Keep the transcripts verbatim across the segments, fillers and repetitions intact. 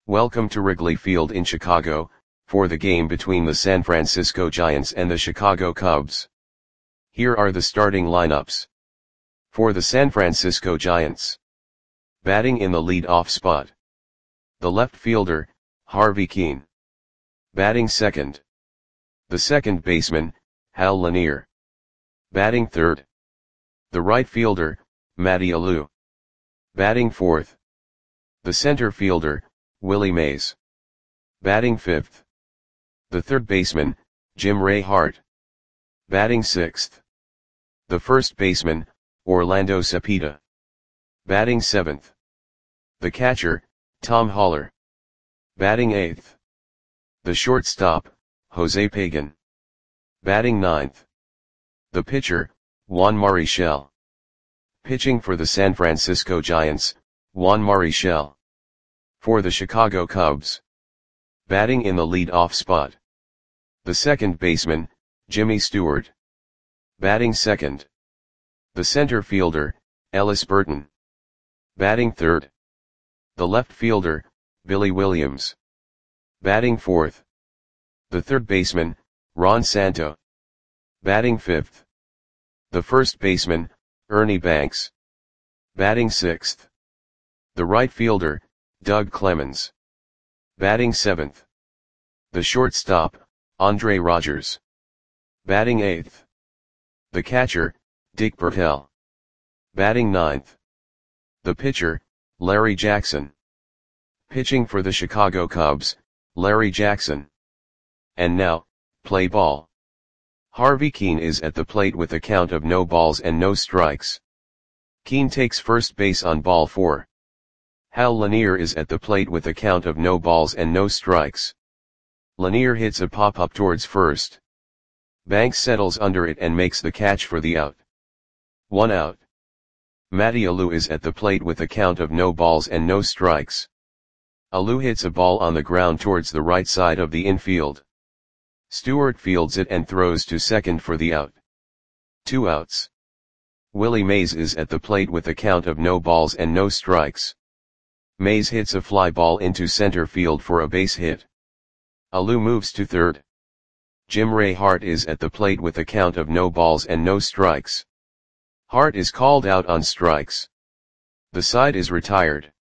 Welcome to Wrigley Field in Chicago, for the game between the San Francisco Giants and the Chicago Cubs. Here are the starting lineups. For the San Francisco Giants. Batting in the lead-off spot. The left fielder, Harvey Kuenn. Batting second. The second baseman, Hal Lanier. Batting third. The right fielder, Matty Alou. Batting fourth. The center fielder, Willie Mays. Batting fifth. The third baseman, Jim Ray Hart. Batting sixth. The first baseman, Orlando Cepeda. Batting seventh. The catcher, Tom Haller. Batting eighth. The shortstop, Jose Pagan. Batting ninth. The pitcher, Juan Marichal. Pitching for the San Francisco Giants, Juan Marichal. For the Chicago Cubs. Batting in the lead-off spot. The second baseman, Jimmy Stewart. Batting second. The center fielder, Ellis Burton. Batting third. The left fielder, Billy Williams. Batting fourth. The third baseman, Ron Santo. Batting fifth. The first baseman, Ernie Banks. Batting sixth. The right fielder, Doug Clemens. Batting seventh. The shortstop, Andre Rogers. Batting eighth. The catcher, Dick Bertel. Batting ninth. The pitcher, Larry Jackson. Pitching for the Chicago Cubs, Larry Jackson. And now, play ball. Harvey Kuenn is at the plate with a count of no balls and no strikes. Kuenn takes first base on ball four. Hal Lanier is at the plate with a count of no balls and no strikes. Lanier hits a pop-up towards first. Banks settles under it and makes the catch for the out. One out. Matty Alou is at the plate with a count of no balls and no strikes. Alou hits a ball on the ground towards the right side of the infield. Stewart fields it and throws to second for the out. Two outs. Willie Mays is at the plate with a count of no balls and no strikes. Mays hits a fly ball into center field for a base hit. Alou moves to third. Jim Ray Hart is at the plate with a count of no balls and no strikes. Hart is called out on strikes. The side is retired.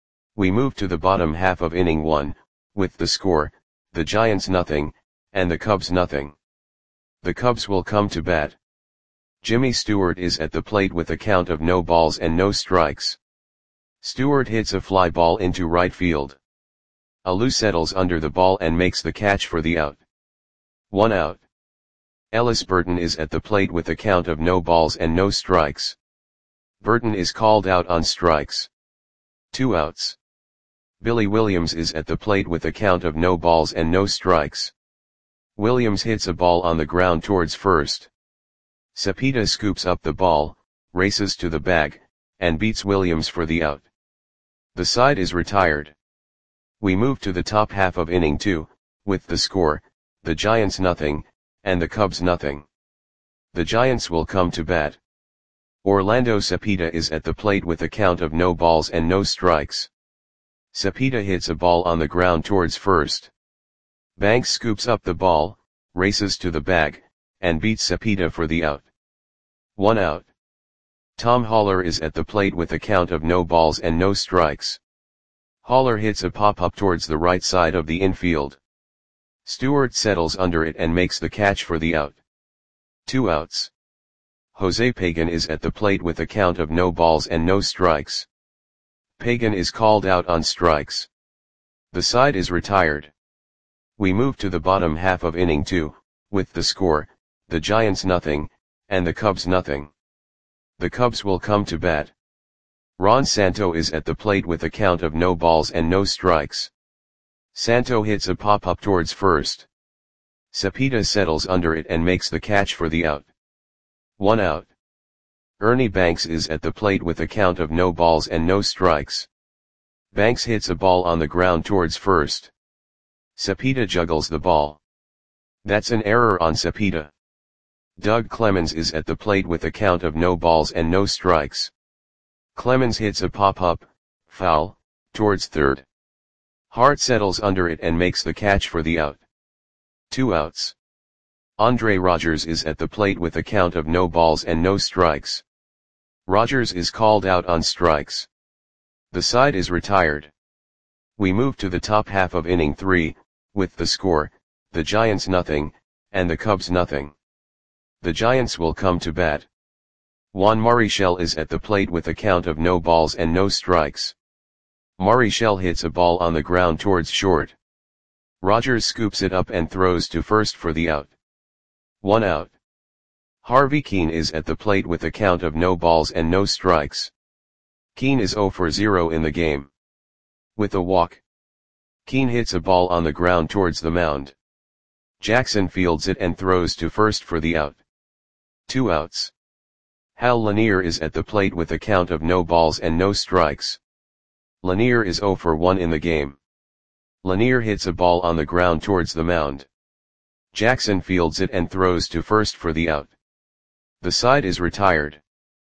We move to the bottom half of inning one, with the score, the Giants nothing, and the Cubs nothing. The Cubs will come to bat. Jimmy Stewart is at the plate with a count of no balls and no strikes. Stewart hits a fly ball into right field. Alou settles under the ball and makes the catch for the out. One out. Ellis Burton is at the plate with a count of no balls and no strikes. Burton is called out on strikes. Two outs. Billy Williams is at the plate with a count of no balls and no strikes. Williams hits a ball on the ground towards first. Cepeda scoops up the ball, races to the bag, and beats Williams for the out. The side is retired. We move to the top half of inning two, with the score, the Giants nothing, and the Cubs nothing. The Giants will come to bat. Orlando Cepeda is at the plate with a count of no balls and no strikes. Cepeda hits a ball on the ground towards first. Banks scoops up the ball, races to the bag, and beats Cepeda for the out. One out. Tom Haller is at the plate with a count of no balls and no strikes. Haller hits a pop-up towards the right side of the infield. Stewart settles under it and makes the catch for the out. Two outs. Jose Pagan is at the plate with a count of no balls and no strikes. Pagan is called out on strikes. The side is retired. We move to the bottom half of inning two, with the score, the Giants nothing, and the Cubs nothing. The Cubs will come to bat. Ron Santo is at the plate with a count of no balls and no strikes. Santo hits a pop-up towards first. Cepeda settles under it and makes the catch for the out. One out. Ernie Banks is at the plate with a count of no balls and no strikes. Banks hits a ball on the ground towards first. Cepeda juggles the ball. That's an error on Cepeda. Doug Clemens is at the plate with a count of no balls and no strikes. Clemens hits a pop-up, foul, towards third. Hart settles under it and makes the catch for the out. Two outs. Andre Rogers is at the plate with a count of no balls and no strikes. Rogers is called out on strikes. The side is retired. We move to the top half of inning three, with the score, the Giants nothing, and the Cubs nothing. The Giants will come to bat. Juan Marichal is at the plate with a count of no balls and no strikes. Marichal hits a ball on the ground towards short. Rogers scoops it up and throws to first for the out. One out. Harvey Kuenn is at the plate with a count of no balls and no strikes. Kuenn is zero for zero in the game. With a walk, Kuenn hits a ball on the ground towards the mound. Jackson fields it and throws to first for the out. Two outs. Hal Lanier is at the plate with a count of no balls and no strikes. Lanier is zero for one in the game. Lanier hits a ball on the ground towards the mound. Jackson fields it and throws to first for the out. The side is retired.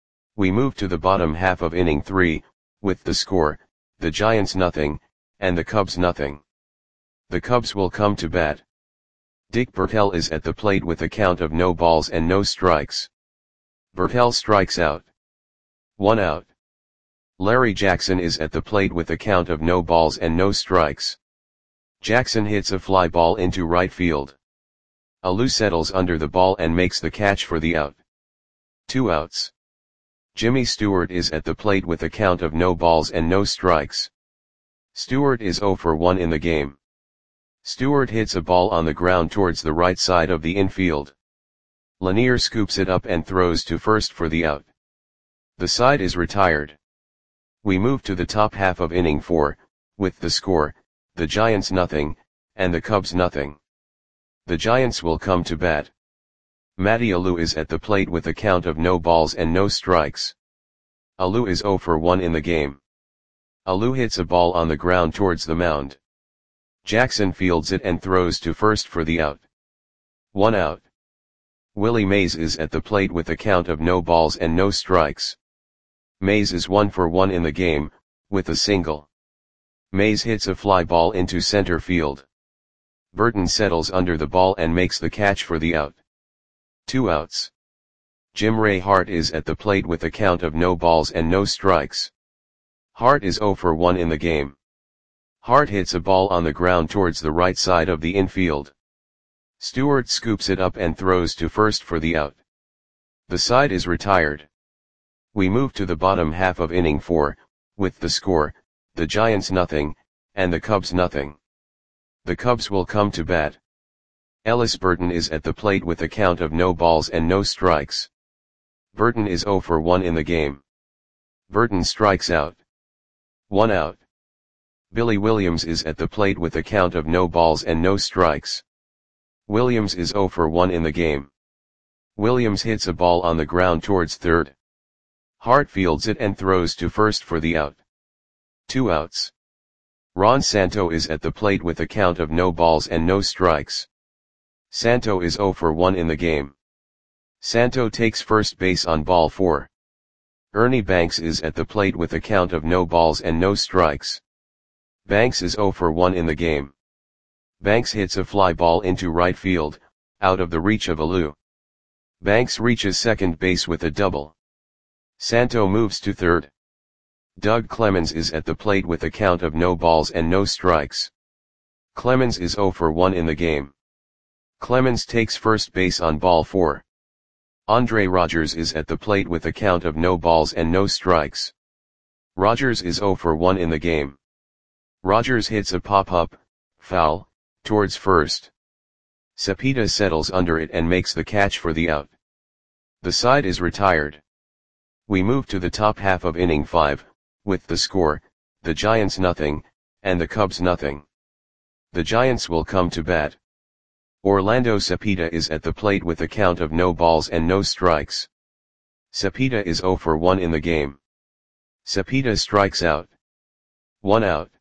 We move to the bottom half of inning three, with the score, the Giants nothing, and the Cubs nothing. The Cubs will come to bat. Dick Bertel is at the plate with a count of no balls and no strikes. Bertel strikes out. One out. Larry Jackson is at the plate with a count of no balls and no strikes. Jackson hits a fly ball into right field. Alou settles under the ball and makes the catch for the out. Two outs. Jimmy Stewart is at the plate with a count of no balls and no strikes. Stewart is zero for one in the game. Stewart hits a ball on the ground towards the right side of the infield. Lanier scoops it up and throws to first for the out. The side is retired. We move to the top half of inning four, with the score, the Giants nothing, and the Cubs nothing. The Giants will come to bat. Matty Alou is at the plate with a count of no balls and no strikes. Alou is zero for one in the game. Alou hits a ball on the ground towards the mound. Jackson fields it and throws to first for the out. One out. Willie Mays is at the plate with a count of no balls and no strikes. Mays is one for one in the game, with a single. Mays hits a fly ball into center field. Burton settles under the ball and makes the catch for the out. Two outs. Jim Ray Hart is at the plate with a count of no balls and no strikes. Hart is zero for one in the game. Hart hits a ball on the ground towards the right side of the infield. Stewart scoops it up and throws to first for the out. The side is retired. We move to the bottom half of inning four, with the score, the Giants nothing, and the Cubs nothing. The Cubs will come to bat. Ellis Burton is at the plate with a count of no balls and no strikes. Burton is zero for one in the game. Burton strikes out. One out. Billy Williams is at the plate with a count of no balls and no strikes. Williams is zero for one in the game. Williams hits a ball on the ground towards third. Hart fields it and throws to first for the out. Two outs. Ron Santo is at the plate with a count of no balls and no strikes. Santo is zero for one in the game. Santo takes first base on ball four. Ernie Banks is at the plate with a count of no balls and no strikes. Banks is zero for one in the game. Banks hits a fly ball into right field, out of the reach of Alou. Banks reaches second base with a double. Santo moves to third. Doug Clemens is at the plate with a count of no balls and no strikes. Clemens is zero for one in the game. Clemens takes first base on ball four. Andre Rogers is at the plate with a count of no balls and no strikes. Rogers is zero for one in the game. Rogers hits a pop-up, foul, towards first. Cepeda settles under it and makes the catch for the out. The side is retired. We move to the top half of inning five, with the score, the Giants nothing, and the Cubs nothing. The Giants will come to bat. Orlando Cepeda is at the plate with a count of no balls and no strikes. Cepeda is zero for one in the game. Cepeda strikes out. One out.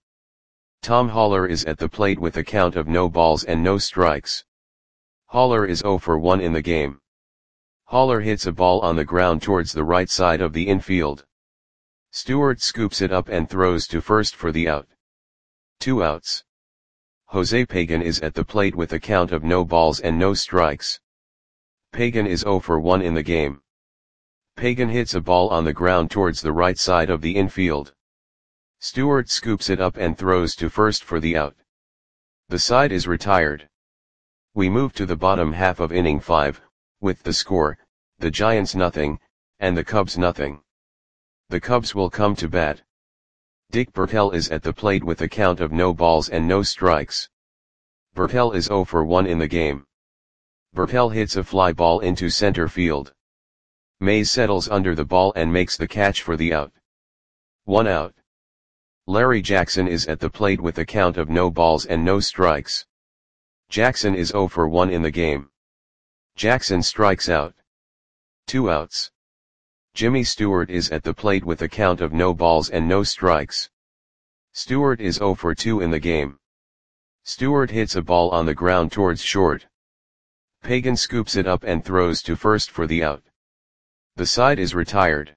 Tom Haller is at the plate with a count of no balls and no strikes. Haller is zero for one in the game. Haller hits a ball on the ground towards the right side of the infield. Stewart scoops it up and throws to first for the out. Two outs. Jose Pagan is at the plate with a count of no balls and no strikes. Pagan is zero for one in the game. Pagan hits a ball on the ground towards the right side of the infield. Stewart scoops it up and throws to first for the out. The side is retired. We move to the bottom half of inning five, with the score, the Giants nothing, and the Cubs nothing. The Cubs will come to bat. Dick Bertel is at the plate with a count of no balls and no strikes. Bertel is zero for one in the game. Bertel hits a fly ball into center field. Mays settles under the ball and makes the catch for the out. One out. Larry Jackson is at the plate with a count of no balls and no strikes. Jackson is zero for one in the game. Jackson strikes out. Two outs. Jimmy Stewart is at the plate with a count of no balls and no strikes. Stewart is zero for two in the game. Stewart hits a ball on the ground towards short. Pagan scoops it up and throws to first for the out. The side is retired.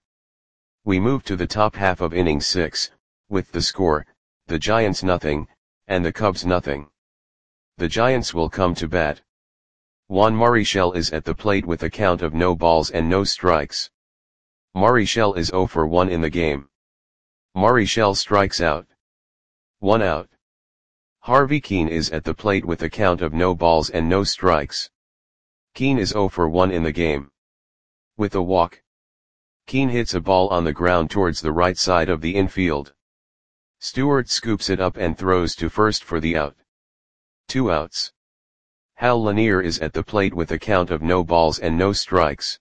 We move to the top half of inning six, with the score, the Giants nothing, and the Cubs nothing. The Giants will come to bat. Juan Marichal is at the plate with a count of no balls and no strikes. Marichal is zero for one in the game. Marichal strikes out. One out. Harvey Keene is at the plate with a count of no balls and no strikes. Keene is zero for one in the game. With a walk. Keene hits a ball on the ground towards the right side of the infield. Stewart scoops it up and throws to first for the out. Two outs. Hal Lanier is at the plate with a count of no balls and no strikes.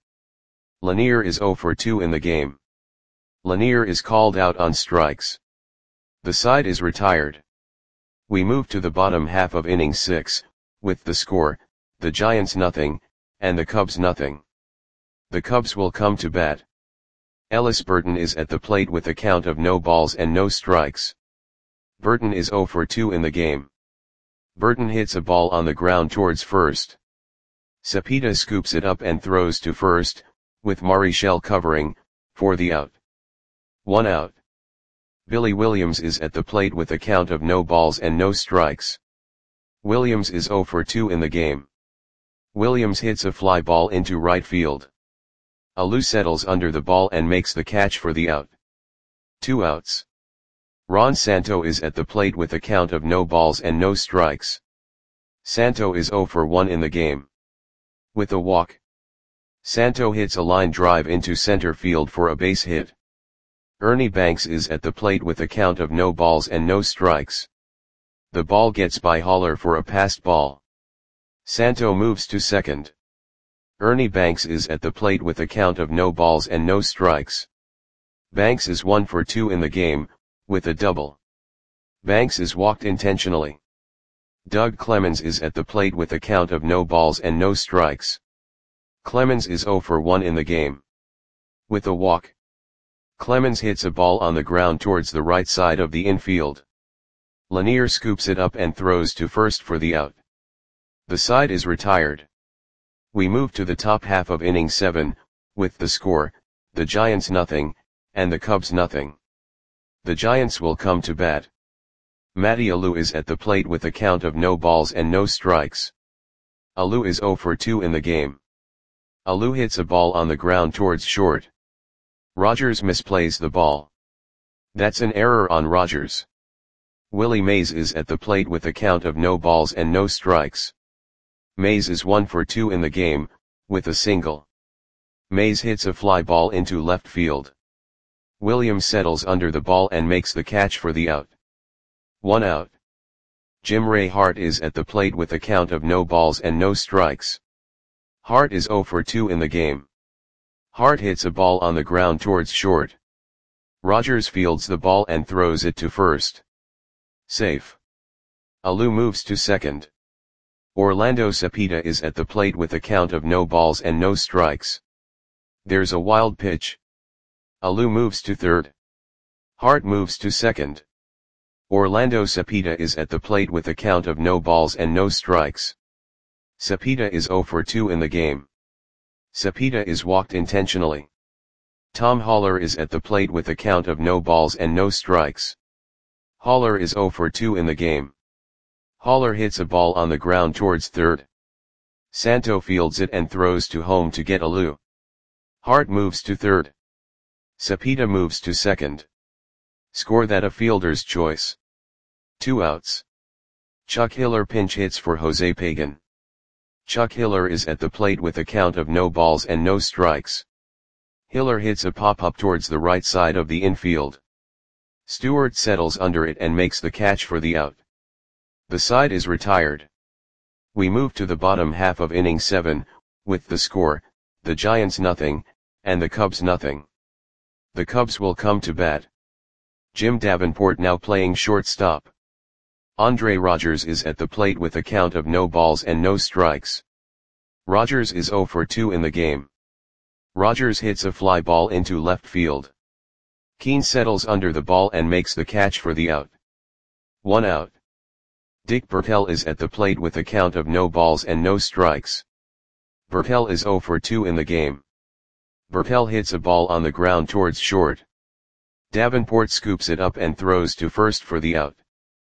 Lanier is zero for two in the game. Lanier is called out on strikes. The side is retired. We move to the bottom half of inning six, with the score, the Giants nothing, and the Cubs nothing. The Cubs will come to bat. Ellis Burton is at the plate with a count of no balls and no strikes. Burton is zero for two in the game. Burton hits a ball on the ground towards first. Cepeda scoops it up and throws to first, with Marichal covering, for the out. One out. Billy Williams is at the plate with a count of no balls and no strikes. Williams is zero for two in the game. Williams hits a fly ball into right field. Alou settles under the ball and makes the catch for the out. Two outs. Ron Santo is at the plate with a count of no balls and no strikes. Santo is zero for one in the game. With a walk. Santo hits a line drive into center field for a base hit. Ernie Banks is at the plate with a count of no balls and no strikes. The ball gets by Haller for a passed ball. Santo moves to second. Ernie Banks is at the plate with a count of no balls and no strikes. Banks is one for two in the game, with a double. Banks is walked intentionally. Doug Clemens is at the plate with a count of no balls and no strikes. Clemens is zero for one in the game. With a walk. Clemens hits a ball on the ground towards the right side of the infield. Lanier scoops it up and throws to first for the out. The side is retired. We move to the top half of inning seven, with the score, the Giants nothing, and the Cubs nothing. The Giants will come to bat. Matty Alou is at the plate with a count of no balls and no strikes. Alou is zero for two in the game. Alou hits a ball on the ground towards short. Rogers misplays the ball. That's an error on Rogers. Willie Mays is at the plate with a count of no balls and no strikes. Mays is one for two in the game, with a single. Mays hits a fly ball into left field. Williams settles under the ball and makes the catch for the out. One out. Jim Ray Hart is at the plate with a count of no balls and no strikes. Hart is zero for two in the game. Hart hits a ball on the ground towards short. Rogers fields the ball and throws it to first. Safe. Alou moves to second. Orlando Cepeda is at the plate with a count of no balls and no strikes. There's a wild pitch. Alou moves to third. Hart moves to second. Orlando Cepeda is at the plate with a count of no balls and no strikes. Cepeda is zero for two in the game. Cepeda is walked intentionally. Tom Haller is at the plate with a count of no balls and no strikes. Haller is zero for two in the game. Haller hits a ball on the ground towards third. Santo fields it and throws to home to get Alu. Hart moves to third. Cepeda moves to second. Score that a fielder's choice. Two outs. Chuck Hiller pinch hits for Jose Pagan. Chuck Hiller is at the plate with a count of no balls and no strikes. Hiller hits a pop-up towards the right side of the infield. Stewart settles under it and makes the catch for the out. The side is retired. We move to the bottom half of inning seven, with the score, the Giants nothing, and the Cubs nothing. The Cubs will come to bat. Jim Davenport now playing shortstop. Andre Rogers is at the plate with a count of no balls and no strikes. Rogers is zero for two in the game. Rogers hits a fly ball into left field. Keane settles under the ball and makes the catch for the out. One out. Dick Bertel is at the plate with a count of no balls and no strikes. Bertel is zero for two in the game. Bertel hits a ball on the ground towards short. Davenport scoops it up and throws to first for the out.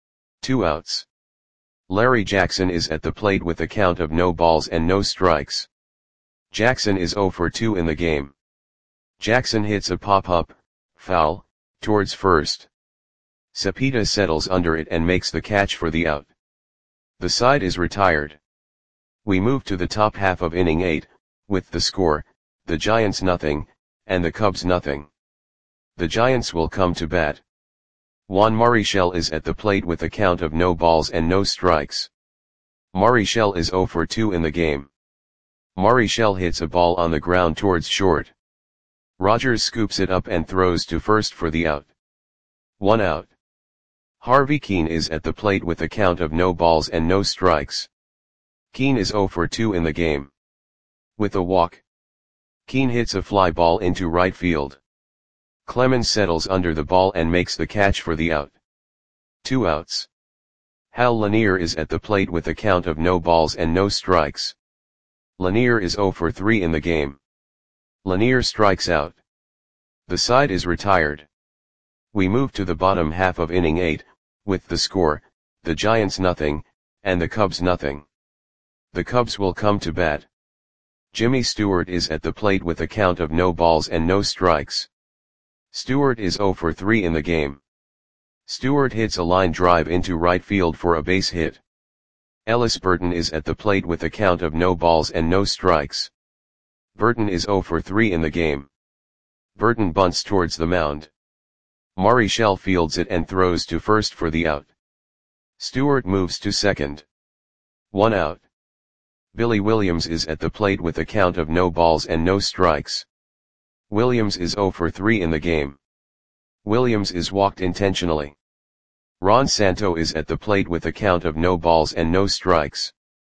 Two outs. Larry Jackson is at the plate with a count of no balls and no strikes. Jackson is zero for two in the game. Jackson hits a pop-up, foul, towards first. Cepeda settles under it and makes the catch for the out. The side is retired. We move to the top half of inning eight, with the score, the Giants nothing, and the Cubs nothing. The Giants will come to bat. Juan Marichal is at the plate with a count of no balls and no strikes. Marichal is zero for two in the game. Marichal hits a ball on the ground towards short. Rogers scoops it up and throws to first for the out. One out. Harvey Keane is at the plate with a count of no balls and no strikes. Keane is zero for two in the game. With a walk. Keane hits a fly ball into right field. Clemens settles under the ball and makes the catch for the out. Two outs. Hal Lanier is at the plate with a count of no balls and no strikes. Lanier is zero for three in the game. Lanier strikes out. The side is retired. We move to the bottom half of inning eight, with the score, the Giants nothing, and the Cubs nothing. The Cubs will come to bat. Jimmy Stewart is at the plate with a count of no balls and no strikes. Stewart is zero for three in the game. Stewart hits a line drive into right field for a base hit. Ellis Burton is at the plate with a count of no balls and no strikes. Burton is zero for three in the game. Burton bunts towards the mound. Marichal fields it and throws to first for the out. Stewart moves to second. One out. Billy Williams is at the plate with a count of no balls and no strikes. Williams is zero for three in the game. Williams is walked intentionally. Ron Santo is at the plate with a count of no balls and no strikes.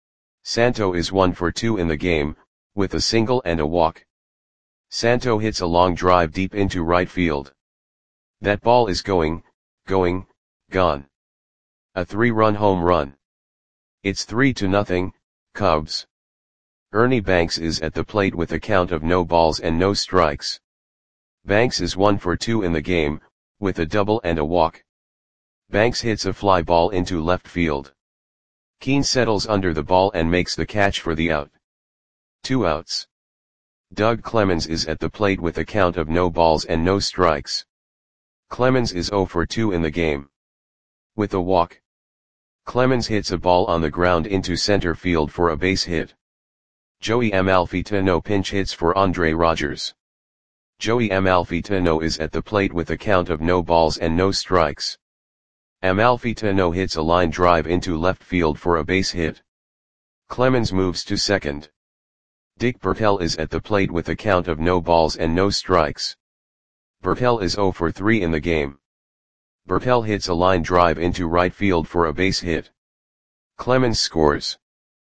Santo is one for two in the game, with a single and a walk. Santo hits a long drive deep into right field. That ball is going, going, gone. A three-run home run. It's three to nothing, Cubs. Ernie Banks is at the plate with a count of no balls and no strikes. Banks is one for two in the game, with a double and a walk. Banks hits a fly ball into left field. Keane settles under the ball and makes the catch for the out. Two outs. Doug Clemens is at the plate with a count of no balls and no strikes. Clemens is zero for two in the game. With a walk. Clemens hits a ball on the ground into center field for a base hit. Joey Amalfitano pinch hits for Andre Rogers. Joey Amalfitano is at the plate with a count of no balls and no strikes. Amalfitano hits a line drive into left field for a base hit. Clemens moves to second. Dick Bertel is at the plate with a count of no balls and no strikes. Bertel is zero for three in the game. Bertel hits a line drive into right field for a base hit. Clemens scores.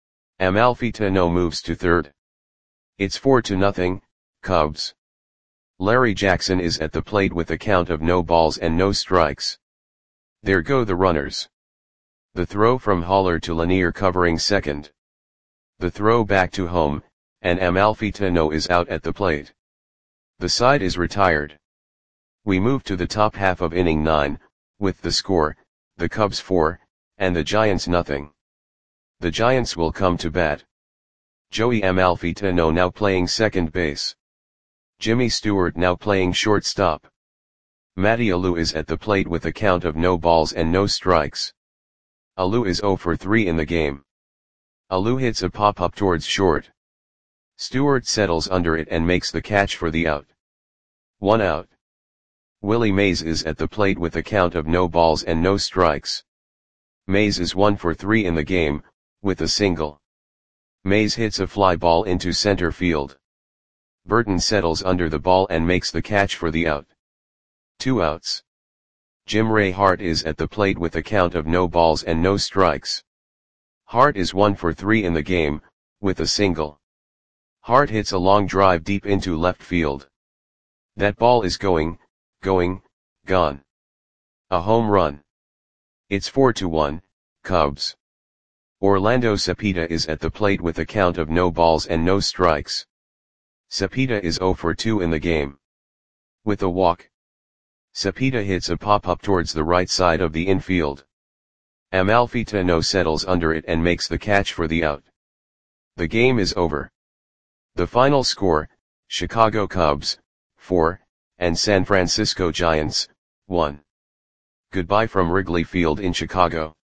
Amalfitano moves to third. It's four to nothing, Cubs. Larry Jackson is at the plate with a count of no balls and no strikes. There go the runners. The throw from Haller to Lanier covering second. The throw back to home, and Amalfitano is out at the plate. The side is retired. We move to the top half of inning nine, with the score, the Cubs four, and the Giants nothing. The Giants will come to bat. Joey Amalfitano now playing second base. Jimmy Stewart now playing shortstop. Matty Alou is at the plate with a count of no balls and no strikes. Alou is zero for three in the game. Alou hits a pop-up towards short. Stewart settles under it and makes the catch for the out. One out. Willie Mays is at the plate with a count of no balls and no strikes. Mays is one for three in the game, with a single. Mays hits a fly ball into center field. Burton settles under the ball and makes the catch for the out. Two outs. Jim Ray Hart is at the plate with a count of no balls and no strikes. Hart is one for three in the game, with a single. Hart hits a long drive deep into left field. That ball is going, going, gone. A home run. It's four to one, Cubs. Orlando Cepeda is at the plate with a count of no balls and no strikes. Cepeda is zero for two in the game. With a walk. Cepeda hits a pop-up towards the right side of the infield. Amalfitano settles under it and makes the catch for the out. The game is over. The final score, Chicago Cubs, four, and San Francisco Giants, one. Goodbye from Wrigley Field in Chicago.